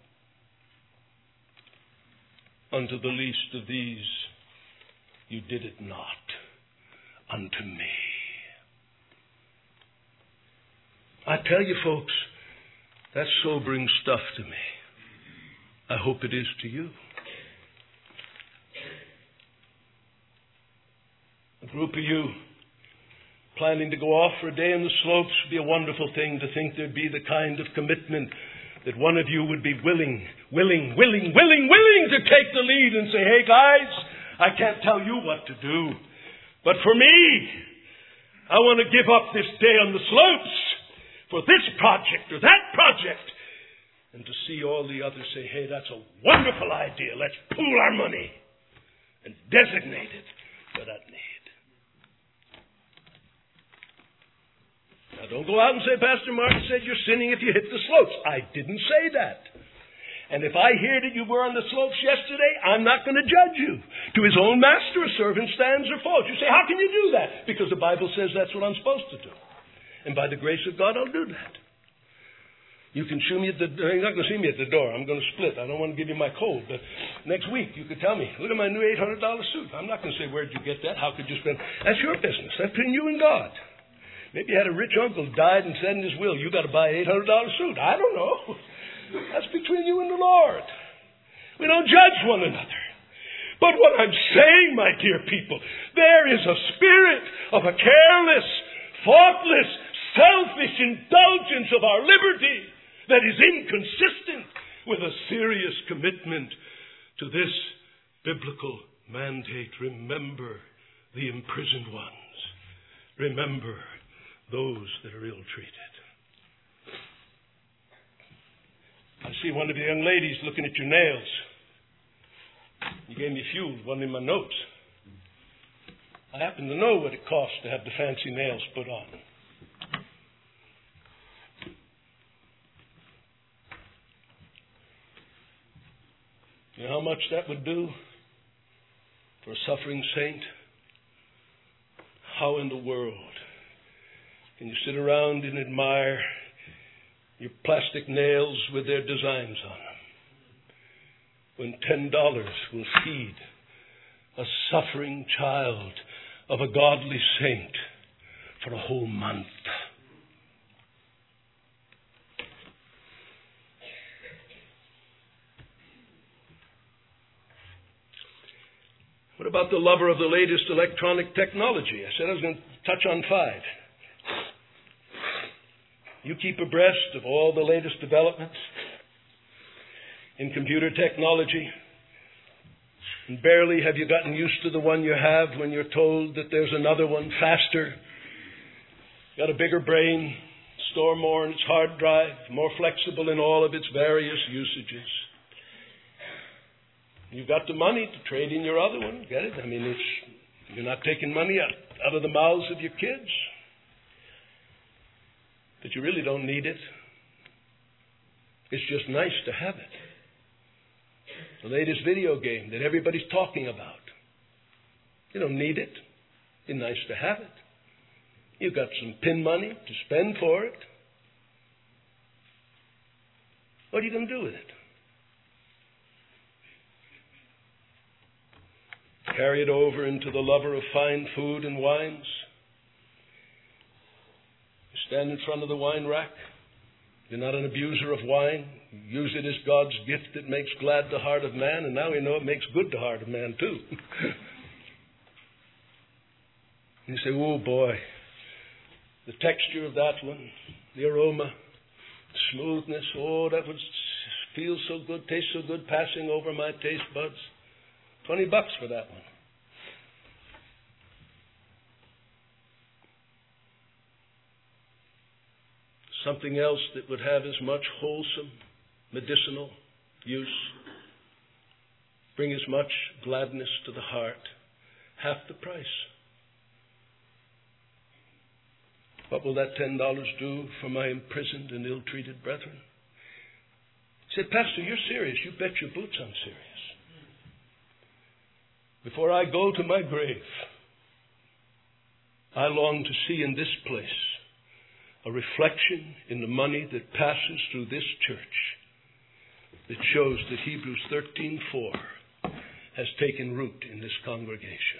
unto the least of these, you did it not unto me. I tell you, folks, that's sobering stuff to me. I hope it is to you. A group of you planning to go off for a day in the slopes would be a wonderful thing to think there'd be the kind of commitment that one of you would be willing, willing, willing, willing, willing to take the lead and say, hey guys, I can't tell you what to do, but for me, I want to give up this day on the slopes for this project or that project. And to see all the others say, hey, that's a wonderful idea. Let's pool our money and designate it for that need. Now, don't go out and say, Pastor Martin said you're sinning if you hit the slopes. I didn't say that. And if I hear that you were on the slopes yesterday, I'm not going to judge you. To his own master, a servant stands or falls. You say, how can you do that? Because the Bible says that's what I'm supposed to do. And by the grace of God, I'll do that. You can shoot me at the door. You're not going to see me at the door. I'm going to split. I don't want to give you my code. But next week, you could tell me, look at my new eight hundred dollars suit. I'm not going to say, where'd you get that? How could you spend? That's your business. That's between you and God. Maybe you had a rich uncle who died and said in his will, you got to buy an eight hundred dollars suit. I don't know. That's between you and the Lord. We don't judge one another. But what I'm saying, my dear people, there is a spirit of a careless, thoughtless, selfish indulgence of our liberty that is inconsistent with a serious commitment to this biblical mandate. Remember the imprisoned ones. Remember those that are ill-treated. I see one of the young ladies looking at your nails. You gave me a few, one in my notes. I happen to know what it costs to have the fancy nails put on. You know how much that would do for a suffering saint? How in the world can you sit around and admire your plastic nails with their designs on them, when ten dollars will feed a suffering child of a godly saint for a whole month? What about the lover of the latest electronic technology? I said I was going to touch on five. You keep abreast of all the latest developments in computer technology, and barely have you gotten used to the one you have when you're told that there's another one faster, got a bigger brain, store more in its hard drive, more flexible in all of its various usages. You've got the money to trade in your other one. Get it? I mean, it's, you're not taking money out, out of the mouths of your kids. But you really don't need it. It's just nice to have it. The latest video game that everybody's talking about. You don't need it. It's nice to have it. You've got some pin money to spend for it. What are you going to do with it? Carry it over into the lover of fine food and wines. You stand in front of the wine rack. You're not an abuser of wine. You use it as God's gift that makes glad the heart of man, and now we know it makes good the heart of man too. You say, oh boy, the texture of that one, the aroma, the smoothness, oh, that would feel so good, taste so good, passing over my taste buds. Twenty bucks for that one. Something else that would have as much wholesome, medicinal use, bring as much gladness to the heart, half the price. What will that ten dollars do for my imprisoned and ill-treated brethren? He said, Pastor, you're serious. You bet your boots I'm serious. Before I go to my grave, I long to see in this place a reflection in the money that passes through this church that shows that Hebrews thirteen four has taken root in this congregation.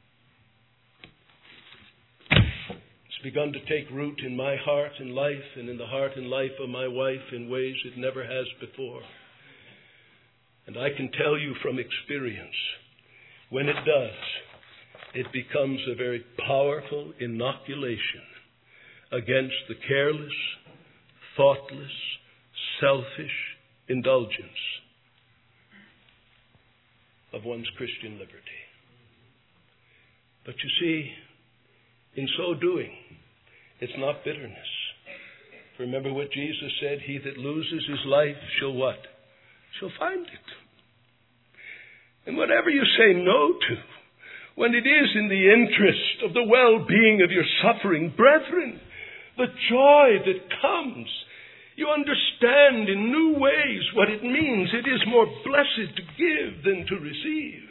It's begun to take root in my heart and life and in the heart and life of my wife in ways it never has before. And I can tell you from experience, when it does, it becomes a very powerful inoculation against the careless, thoughtless, selfish indulgence of one's Christian liberty. But you see, in so doing, it's not bitterness. Remember what Jesus said, he that loses his life shall what? Shall find it. And whatever you say no to, when it is in the interest of the well-being of your suffering brethren, the joy that comes. You understand in new ways what it means. It is more blessed to give than to receive.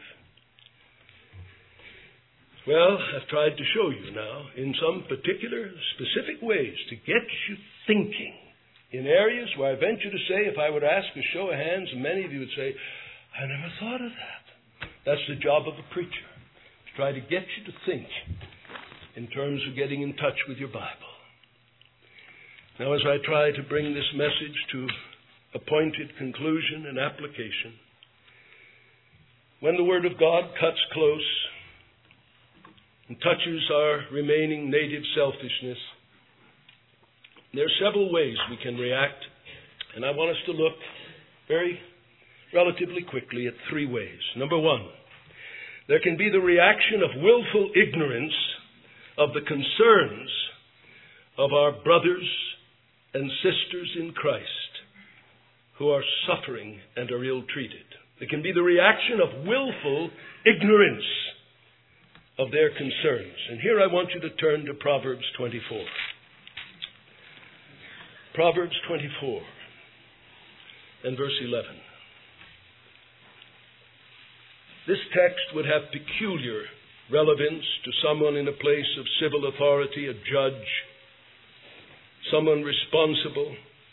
Well, I've tried to show you now in some particular specific ways to get you thinking in areas where I venture to say, if I would ask a show of hands, many of you would say, I never thought of that. That's the job of a preacher, to try to get you to think in terms of getting in touch with your Bible. Now, as I try to bring this message to a pointed conclusion and application, when the Word of God cuts close and touches our remaining native selfishness, there are several ways we can react, and I want us to look very relatively quickly at three ways. Number one, there can be the reaction of willful ignorance of the concerns of our brothers and sisters in Christ who are suffering and are ill-treated. There can be the reaction of willful ignorance of their concerns. And here I want you to turn to Proverbs twenty-four. Proverbs twenty-four and verse eleven. This text would have peculiar relevance to someone in a place of civil authority, a judge, someone responsible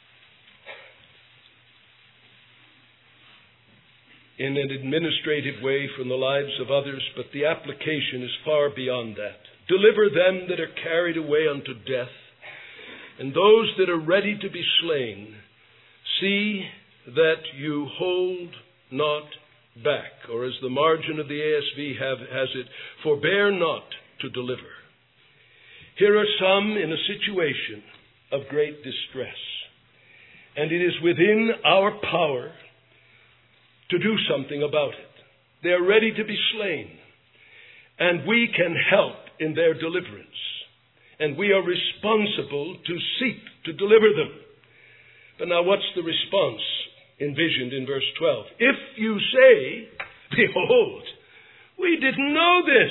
in an administrative way from the lives of others, but the application is far beyond that. Deliver them that are carried away unto death, and those that are ready to be slain. See that you hold not back, or as the margin of the A S V have, has it, forbear not to deliver. Here are some in a situation of great distress, and it is within our power to do something about it. They are ready to be slain, and we can help in their deliverance, and we are responsible to seek to deliver them. But now what's the response envisioned in verse twelve? If you say, behold, we didn't know this.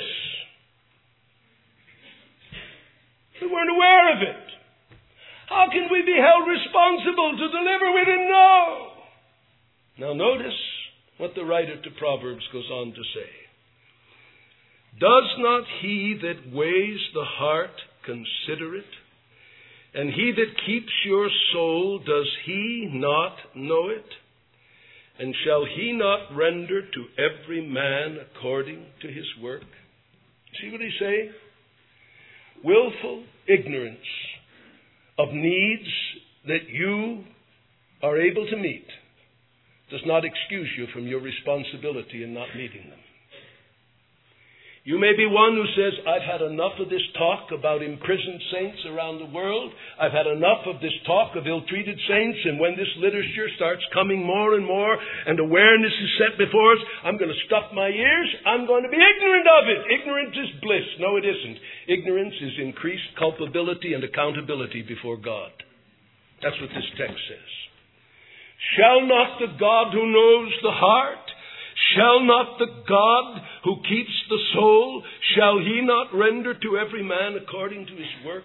We weren't aware of it. How can we be held responsible to deliver? We didn't know. Now notice what the writer to Proverbs goes on to say. Does not he that weighs the heart consider it? And he that keeps your soul, does he not know it? And shall he not render to every man according to his work? See what he's saying? Willful ignorance of needs that you are able to meet does not excuse you from your responsibility in not meeting them. You may be one who says, I've had enough of this talk about imprisoned saints around the world. I've had enough of this talk of ill-treated saints, and when this literature starts coming more and more and awareness is set before us, I'm going to stop my ears. I'm going to be ignorant of it. Ignorance is bliss. No, it isn't. Ignorance is increased culpability and accountability before God. That's what this text says. Shall not the God who knows the heart, shall not the God who keeps the soul, shall he not render to every man according to his work?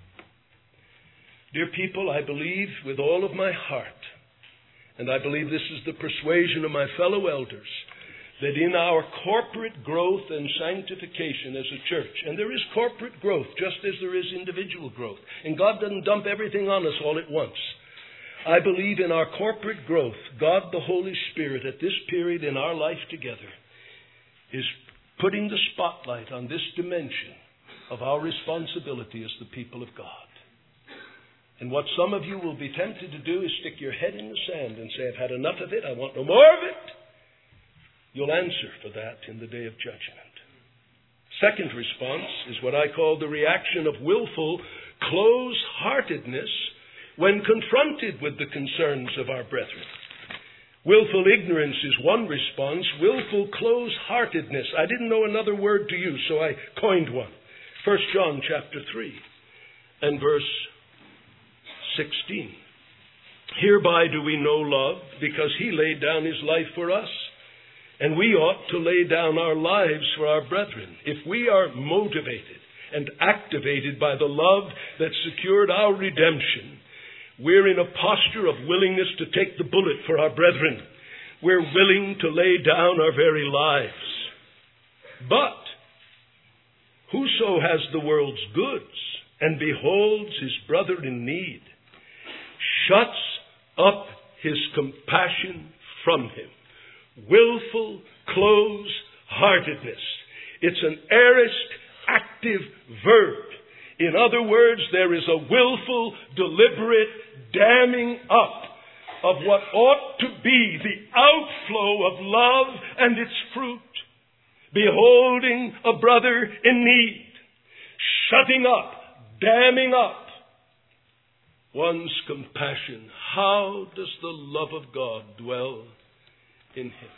Dear people, I believe with all of my heart, and I believe this is the persuasion of my fellow elders, that in our corporate growth and sanctification as a church, and there is corporate growth just as there is individual growth, and God doesn't dump everything on us all at once. I believe in our corporate growth, God the Holy Spirit at this period in our life together is putting the spotlight on this dimension of our responsibility as the people of God. And what some of you will be tempted to do is stick your head in the sand and say, I've had enough of it, I want no more of it. You'll answer for that in the day of judgment. Second response is what I call the reaction of willful close-heartedness when confronted with the concerns of our brethren. Willful ignorance is one response. Willful close-heartedness. I didn't know another word to use, so I coined one. First John chapter three and verse sixteen. Hereby do we know love, because he laid down his life for us. And we ought to lay down our lives for our brethren. If we are motivated and activated by the love that secured our redemption, we're in a posture of willingness to take the bullet for our brethren. We're willing to lay down our very lives. But whoso has the world's goods and beholds his brother in need shuts up his compassion from him. Willful close-heartedness. It's an aorist active verb. In other words, there is a willful, deliberate damming up of what ought to be the outflow of love and its fruit. Beholding a brother in need, shutting up, damming up one's compassion. How does the love of God dwell in him?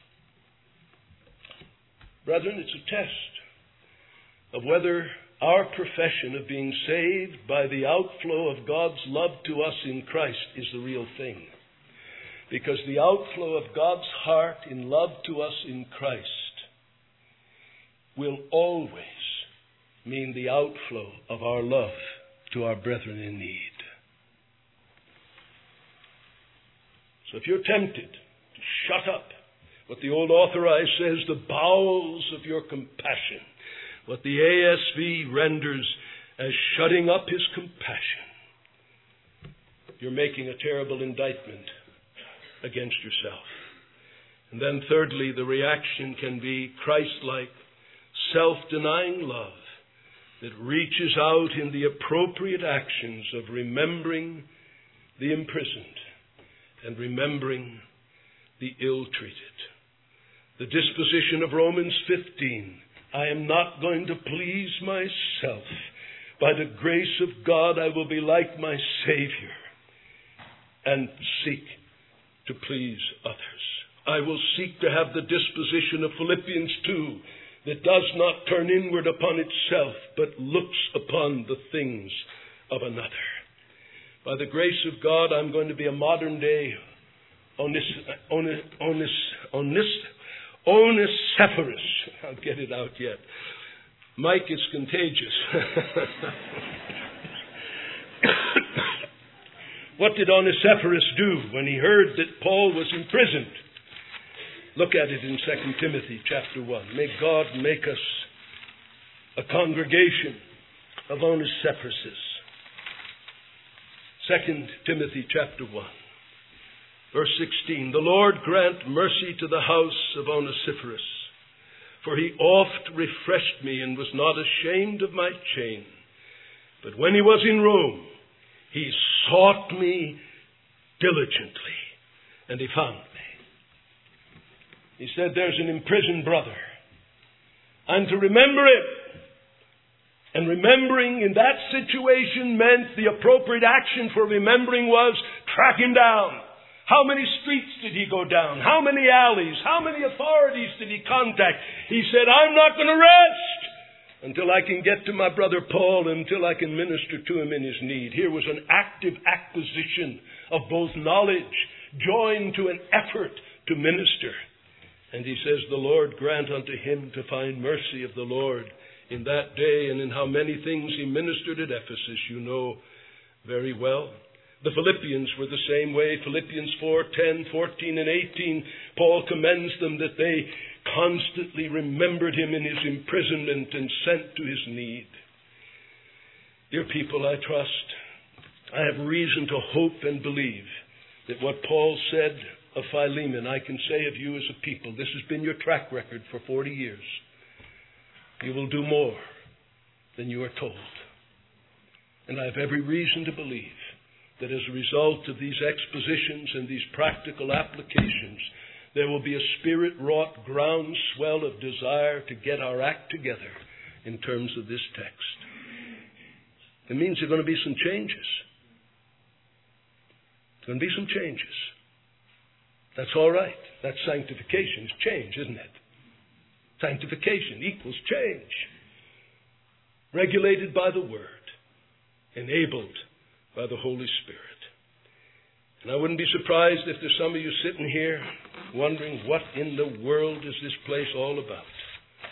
Brethren, it's a test of whether our profession of being saved by the outflow of God's love to us in Christ is the real thing. Because the outflow of God's heart in love to us in Christ will always mean the outflow of our love to our brethren in need. So if you're tempted to shut up, what the old authorized says, the bowels of your compassion, what the A S V renders as shutting up his compassion, you're making a terrible indictment against yourself. And then thirdly, the reaction can be Christ-like, self-denying love that reaches out in the appropriate actions of remembering the imprisoned and remembering the ill-treated. The disposition of Romans fifteen, I am not going to please myself. By the grace of God, I will be like my Savior and seek to please others. I will seek to have the disposition of Philippians two, that does not turn inward upon itself, but looks upon the things of another. By the grace of God, I'm going to be a modern day onis, onis, onis, onis, Onesiphorus. I'll get it out yet. Mike is contagious. What did Onesiphorus do when he heard that Paul was imprisoned? Look at it in Second Timothy chapter one. May God make us a congregation of Onesiphoruses. Second Timothy chapter one, verse sixteen. The Lord grant mercy to the house of Onesiphorus, for he oft refreshed me and was not ashamed of my chain. But when he was in Rome, he sought me diligently, and he found me. He said, there's an imprisoned brother. I'm to remember him. And remembering in that situation meant the appropriate action for remembering was track him down. How many streets did he go down? How many alleys? How many authorities did he contact? He said, I'm not going to rest until I can get to my brother Paul, until I can minister to him in his need. Here was an active acquisition of both knowledge joined to an effort to minister. And he says, the Lord grant unto him to find mercy of the Lord in that day, and in how many things he ministered at Ephesus, you know very well. The Philippians were the same way. Philippians four, ten, fourteen, and eighteen, Paul commends them that they constantly remembered him in his imprisonment and sent to his need. Dear people, I trust, I have reason to hope and believe that what Paul said of Philemon, I can say of you as a people, this has been your track record for forty years. You will do more than you are told. And I have every reason to believe that as a result of these expositions and these practical applications, there will be a spirit-wrought groundswell of desire to get our act together in terms of this text. It means there are going to be some changes. There's going to be some changes. That's all right. That's sanctification. It's change, isn't it? Sanctification equals change. Regulated by the Word. Enabled by the Holy Spirit. And I wouldn't be surprised if there's some of you sitting here wondering what in the world is this place all about.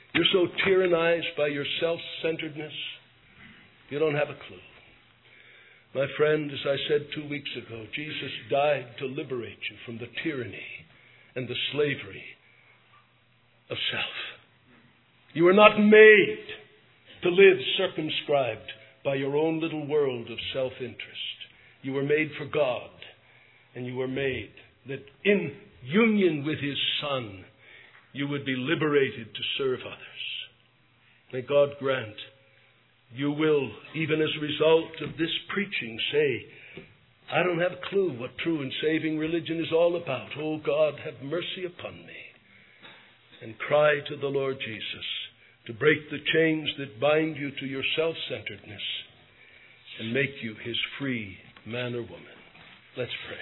You're so tyrannized by your self-centeredness, you don't have a clue. My friend, as I said two weeks ago, Jesus died to liberate you from the tyranny and the slavery of self. You were not made to live circumscribed by your own little world of self-interest. You were made for God, and you were made that in union with His Son, you would be liberated to serve others. May God grant you will, even as a result of this preaching, say, I don't have a clue what true and saving religion is all about. Oh God, have mercy upon me. And cry to the Lord Jesus to break the chains that bind you to your self-centeredness and make you His free man or woman. Let's pray.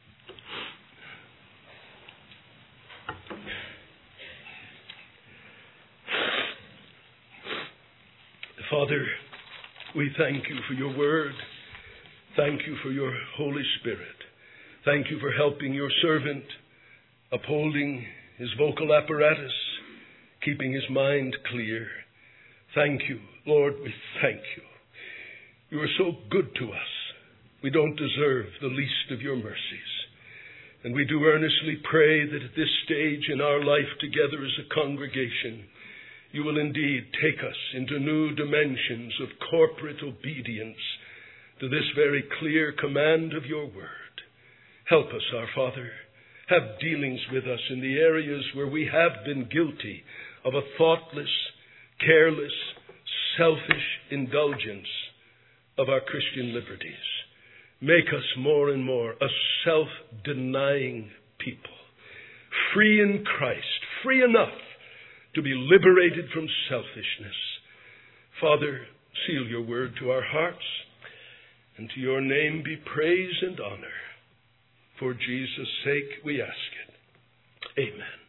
Father, we thank you for your word. Thank you for your Holy Spirit. Thank you for helping your servant, upholding his vocal apparatus, keeping his mind clear. Thank you, Lord, we thank you. You are so good to us. We don't deserve the least of your mercies. And we do earnestly pray that at this stage in our life together as a congregation, you will indeed take us into new dimensions of corporate obedience to this very clear command of your word. Help us, our Father. Have dealings with us in the areas where we have been guilty of a thoughtless, careless, selfish indulgence of our Christian liberties. Make us more and more a self-denying people, free in Christ, free enough to be liberated from selfishness. Father, seal your word to our hearts, and to your name be praise and honor. For Jesus' sake we ask it. Amen.